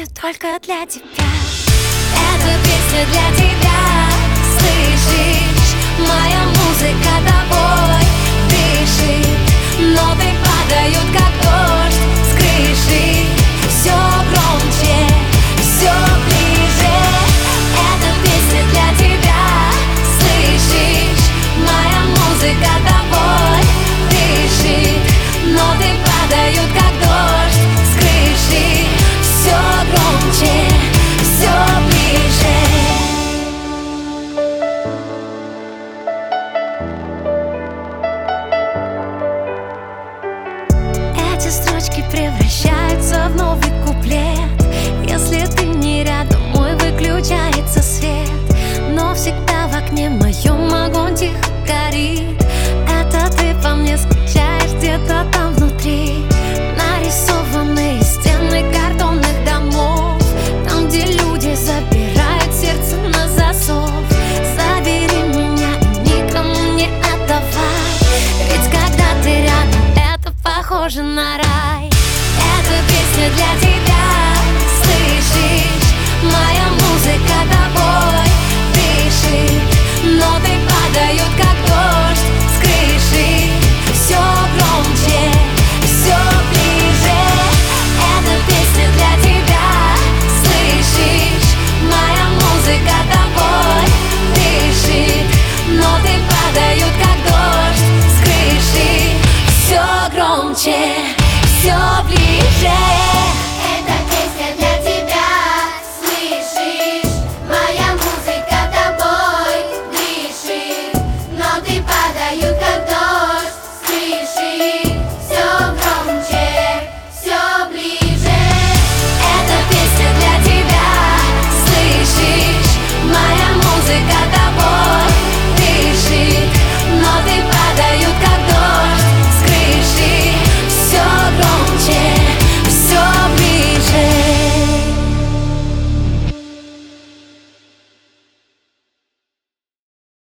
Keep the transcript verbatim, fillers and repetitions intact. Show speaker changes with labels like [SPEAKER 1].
[SPEAKER 1] песню только для тебя. Эта песня для тебя. Слышишь, моя музыка тобой дышит. Ноты падают, как дождь с крыши. Все громче, все ближе. Эта песня для тебя. Слышишь, моя музыка тобой дышит. Ноты падают, как дождь с крыши. Все громче, все ближе. Эти строчки превращаются в новый куплет. Если ты не рядом, мой выключается свет. Но всегда в окне моем огонь тихо горит. Это ты по мне скучаешь где-то там внутри. Нарисованные стены картонных домов, там, где люди забирают сердце на засов. Забери меня и никому не отдавай. Ведь когда ты рядом, это похоже на рай. Эта песня для тебя. Слышишь, моя музыка тобой дышит. Ноты падают, как дождь с крыши. Все громче, все ближе. Эта песня для тебя. Слышишь, моя музыка тобой дышит. Ноты падают, как дождь с крыши. Все громче, все ближе.